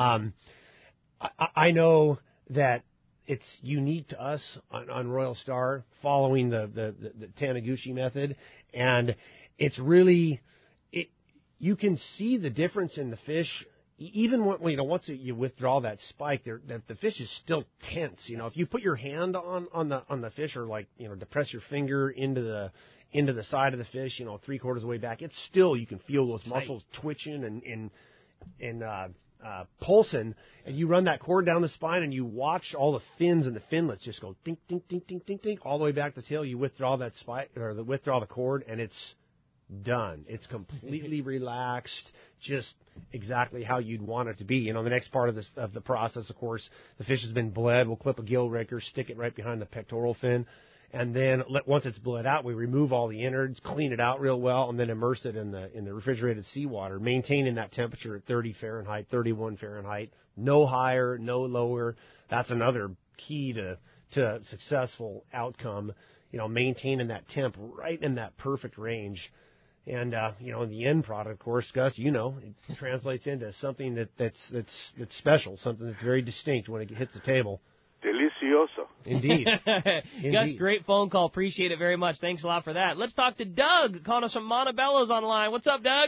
C: I know that it's unique to us on Royal Star, following the Taniguchi method, and it's really you can see the difference in the fish. Even when, once you withdraw that spike, the fish is still tense. If you put your hand on the fish, or depress your finger into the side of the fish, 3/4 of the way back, it's still, you can feel those muscles twitching and pulsing, and you run that cord down the spine, and you watch all the fins and the finlets just go dink, dink, dink, dink, dink, dink, all the way back to the tail. You withdraw that spike, or withdraw the cord, and it's done. It's completely relaxed, just exactly how you'd want it to be. The next part of the process, of course, the fish has been bled. We'll clip a gill raker, stick it right behind the pectoral fin, and then once it's bled out, we remove all the innards, clean it out real well, and then immerse it in the refrigerated seawater, maintaining that temperature at 30 Fahrenheit, 31 Fahrenheit, no higher, no lower. That's another key to successful outcome. Maintaining that temp right in that perfect range. And the end product, of course, Gus, it translates into something that's special, something that's very distinct when it hits the table.
L: Delicioso.
C: Indeed.
B: Gus, great phone call. Appreciate it very much. Thanks a lot for that. Let's talk to Doug, calling us from Montebello's online. What's up, Doug?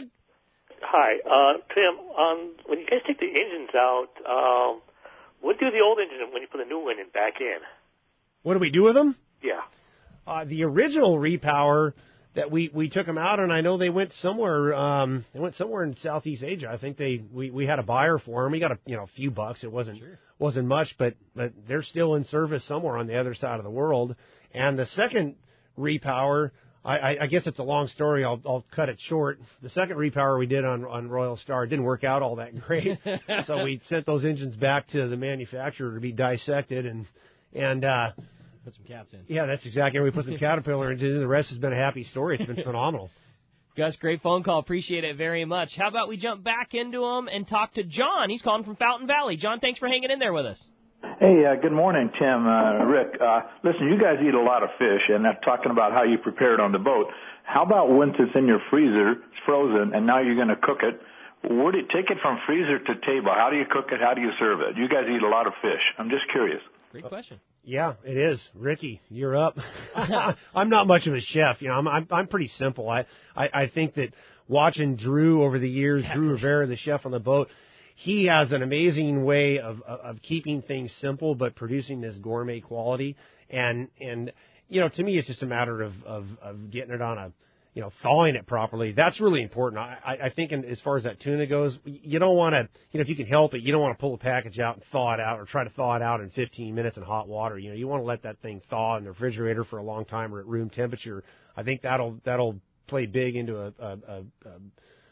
M: Hi, Tim. When you guys take the engines out, what do the old engine when you put the new one back in?
C: What do we do with them?
M: Yeah.
C: The original repower that we took them out, and I know they went somewhere. They went somewhere in Southeast Asia. I think we had a buyer for them. We got a few bucks. It wasn't much, but they're still in service somewhere on the other side of the world. And the second repower, I guess it's a long story. I'll cut it short. The second repower we did on Royal Star didn't work out all that great, so we sent those engines back to the manufacturer to be dissected and.
B: Put some cats in.
C: Yeah, that's exactly. We put some Caterpillar into. The rest has been a happy story. It's been phenomenal.
B: Gus, great phone call. Appreciate it very much. How about we jump back into him and talk to John? He's calling from Fountain Valley. John, thanks for hanging in there with us.
N: Hey, good morning, Tim, Rick. Listen, you guys eat a lot of fish, and I'm talking about how you prepare it on the boat. How about once it's in your freezer, it's frozen, and now you're going to cook it? Where do you take it from freezer to table? How do you cook it? How do you serve it? You guys eat a lot of fish. I'm just curious.
B: Great question.
C: Yeah, it is. Ricky, you're up. I'm not much of a chef. I'm pretty simple. I think that watching Drew over the years, Drew Rivera, the chef on the boat, he has an amazing way of keeping things simple but producing this gourmet quality. And to me, it's just a matter of getting it on thawing it properly. That's really important. I think as far as that tuna goes, you don't want to, if you can help it, you don't want to pull the package out and thaw it out or try to thaw it out in 15 minutes in hot water. You want to let that thing thaw in the refrigerator for a long time or at room temperature. I think that'll play big into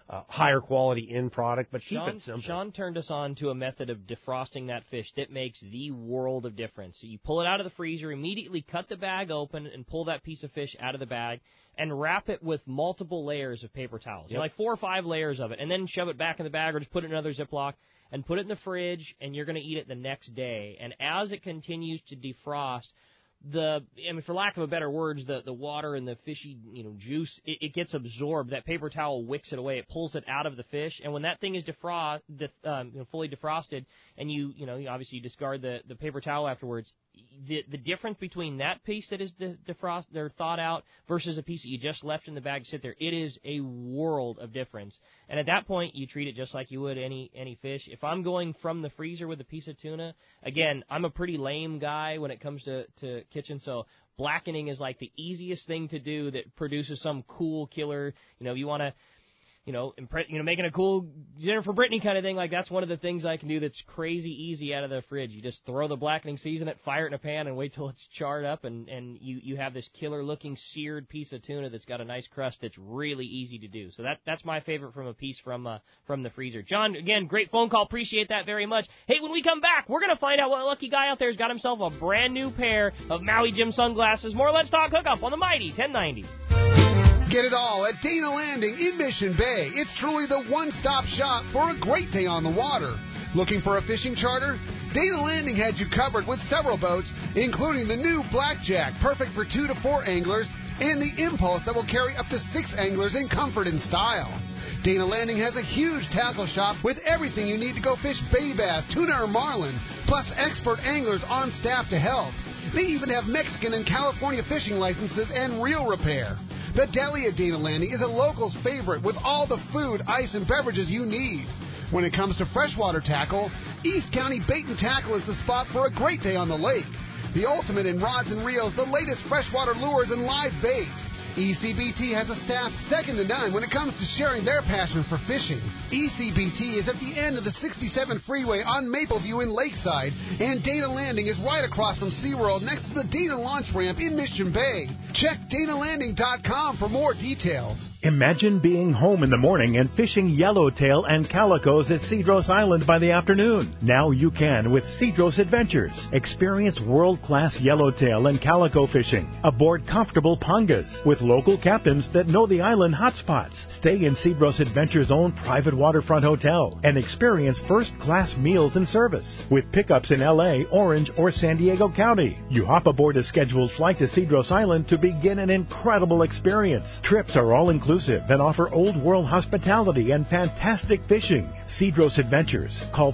C: higher quality end product, but keep it simple.
B: Sean turned us on to a method of defrosting that fish that makes the world of difference. So you pull it out of the freezer, immediately cut the bag open, and pull that piece of fish out of the bag, and wrap it with multiple layers of paper towels, like 4 or 5 layers of it, and then shove it back in the bag or just put it in another Ziploc and put it in the fridge, and you're going to eat it the next day. And as it continues to defrost, for lack of a better words, the water and the fishy, juice, it gets absorbed. That paper towel wicks it away. It pulls it out of the fish. And when that thing is fully defrosted, and you obviously discard the paper towel afterwards, the difference between that piece that is defrosted or thawed out versus a piece that you just left in the bag to sit there, it is a world of difference. And at that point, you treat it just like you would any fish. If I'm going from the freezer with a piece of tuna, again, I'm a pretty lame guy when it comes to kitchen, so blackening is like the easiest thing to do that produces some cool killer. You want to, making a cool dinner for Brittany kind of thing. Like, that's one of the things I can do that's crazy easy out of the fridge. You just throw the blackening, season it, fire it in a pan, and wait till it's charred up, and you have this killer-looking seared piece of tuna that's got a nice crust that's really easy to do. So that's my favorite from a piece from the freezer. John, again, great phone call. Appreciate that very much. Hey, when we come back, we're going to find out what lucky guy out there has got himself a brand new pair of Maui Jim sunglasses. More Let's Talk Hookup on the Mighty 1090.
O: Get it all at Dana Landing in Mission Bay. It's truly the one-stop shop for a great day on the water. Looking for a fishing charter? Dana Landing had you covered with several boats, including the new Blackjack, perfect for 2 to 4 anglers, and the Impulse that will carry up to 6 anglers in comfort and style. Dana Landing has a huge tackle shop with everything you need to go fish bay bass, tuna, or marlin, plus expert anglers on staff to help. They even have Mexican and California fishing licenses and reel repair. The deli at Dana Landing is a local's favorite with all the food, ice, and beverages you need. When it comes to freshwater tackle, East County Bait and Tackle is the spot for a great day on the lake. The ultimate in rods and reels, the latest freshwater lures, and live bait. ECBT has a staff second to none when it comes to sharing their passion for fishing. ECBT is at the end of the 67 freeway on Mapleview in Lakeside, and Dana Landing is right across from SeaWorld next to the Dana Launch Ramp in Mission Bay. Check DanaLanding.com for more details.
P: Imagine being home in the morning and fishing yellowtail and calicos at Cedros Island by the afternoon. Now you can with Cedros Adventures. Experience world-class yellowtail and calico fishing aboard comfortable pangas with local captains that know the island hotspots. Stay in Cedros Adventures' own private waterfront hotel and experience first-class meals and service with pickups in L.A., Orange, or San Diego County. You hop aboard a scheduled flight to Cedros Island to begin an incredible experience. Trips are all inclusive and offer old world hospitality and fantastic fishing. Cedros Adventures. Call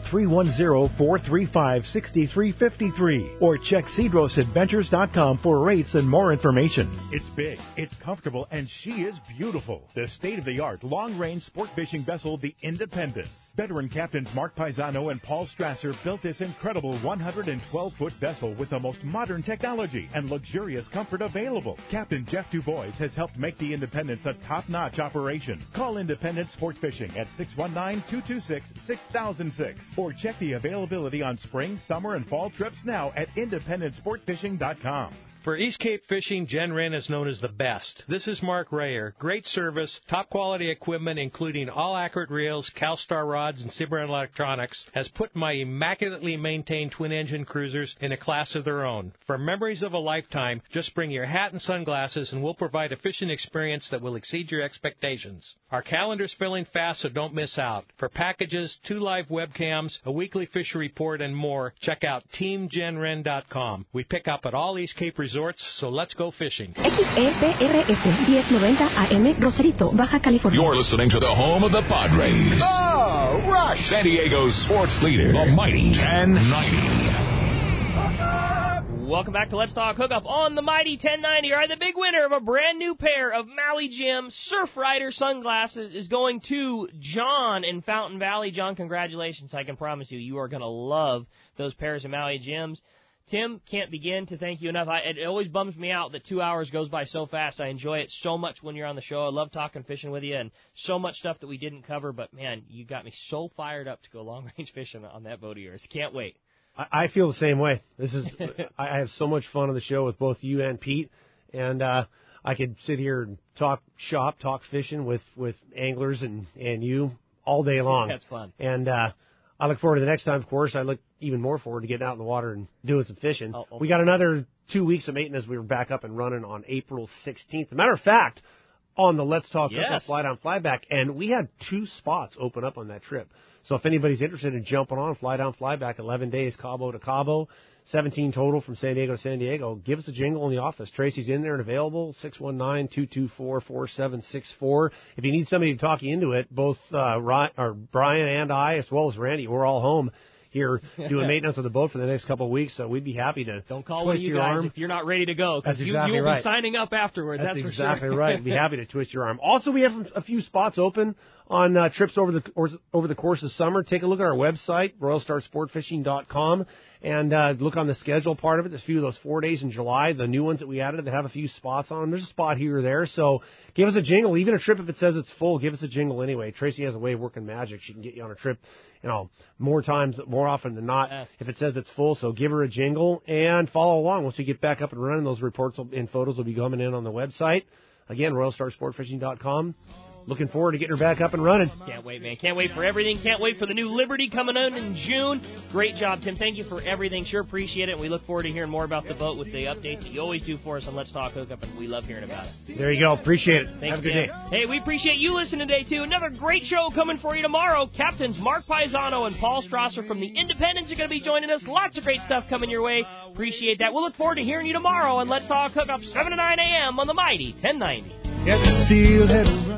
P: 310-435-6353 or check CedrosAdventures.com for rates and more information.
G: It's big, it's comfortable, and she is beautiful. The state-of-the-art long-range sport fishing vessel, the Independence. Veteran captains Mark Paisano and Paul Strasser built this incredible 112-foot vessel with the most modern technology and luxurious comfort available. Captain Jeff DuBois has helped make the Independence a top-notch operation. Call Independence Sport Fishing at 619-226-6006 or check the availability on spring, summer, and fall trips now at IndependenceSportFishing.com.
Q: For East Cape Fishing, Jen Wren is known as the best. This is Mark Rayer. Great service, top quality equipment, including all accurate reels, CalStar rods, and Cimarron electronics, has put my immaculately maintained twin-engine cruisers in a class of their own. For memories of a lifetime, just bring your hat and sunglasses, and we'll provide a fishing experience that will exceed your expectations. Our calendar's filling fast, so don't miss out. For packages, 2 live webcams, a weekly fishery report, and more, check out TeamJenWren.com. We pick up at all East Cape resorts, so let's go fishing.
R: XEPRS 1090 AM, Rosarito, Baja California.
S: You're listening to the home of the Padres.
O: Oh, rush!
S: San Diego's sports leader, the Mighty 1090.
B: Welcome back to Let's Talk Hookup on the Mighty 1090. All right, the big winner of a brand new pair of Maui Jim Surfrider sunglasses is going to John in Fountain Valley. John, congratulations. I can promise you, you are going to love those pairs of Maui Jims. Tim, can't begin to thank you enough. It always bums me out that 2 hours goes by so fast. I enjoy it so much when you're on the show. I love talking fishing with you and so much stuff that we didn't cover. But, man, you got me so fired up to go long-range fishing on that boat of yours. Can't wait.
C: I feel the same way. I have so much fun on the show with both you and Pete. And I could sit here and talk fishing with anglers and you all day long.
B: That's fun.
C: And I look forward to the next time, of course. I look even more forward to getting out in the water and doing some fishing. We got another 2 weeks of maintenance. We were back up and running on April 16th. As a matter of fact, on the Let's Talk Hookup Fly Down Fly Back, and we had 2 spots open up on that trip. So if anybody's interested in jumping on Fly Down Fly Back, 11 days Cabo to Cabo, 17 total from San Diego to San Diego, give us a jingle in the office. Tracy's in there and available, 619-224-4764. If you need somebody to talk you into it, both Brian and I, as well as Randy, we're all home here doing maintenance on the boat for the next couple of weeks, so we'd be happy to
B: Don't call one of you guys if you're not ready to go, because you'll be signing up afterward. That's for sure.
C: Exactly right. We'd be happy to twist your arm. Also, we have a few spots open on trips over the course of summer. Take a look at our website, RoyalStarSportFishing.com, and look on the schedule part of it. There's a few of those 4 days in July, the new ones that we added that have a few spots on them. There's a spot here or there, so give us a jingle. Even a trip, if it says it's full, give us a jingle anyway. Tracy has a way of working magic. She can get you on a trip, more often than not, if it says it's full. So give her a jingle and follow along. Once we get back up and running, those reports and photos will be coming in on the website. Again, RoyalStarSportFishing.com. Looking forward to getting her back up and running.
B: Can't wait, man. Can't wait for everything. Can't wait for the new Liberty coming in June. Great job, Tim. Thank you for everything. Sure appreciate it. We look forward to hearing more about the boat with the updates that you always do for us on Let's Talk Hookup, and we love hearing about it.
C: There you go. Appreciate it.
B: Thanks,
C: Have a good
B: Tim.
C: day.
B: Hey, we appreciate you listening today, too. Another great show coming for you tomorrow. Captains Mark Paisano and Paul Strasser from the Independents are going to be joining us. Lots of great stuff coming your way. Appreciate that. We'll look forward to hearing you tomorrow on Let's Talk Hookup, 7 to 9 a.m. on the Mighty 1090.
O: Get the steelhead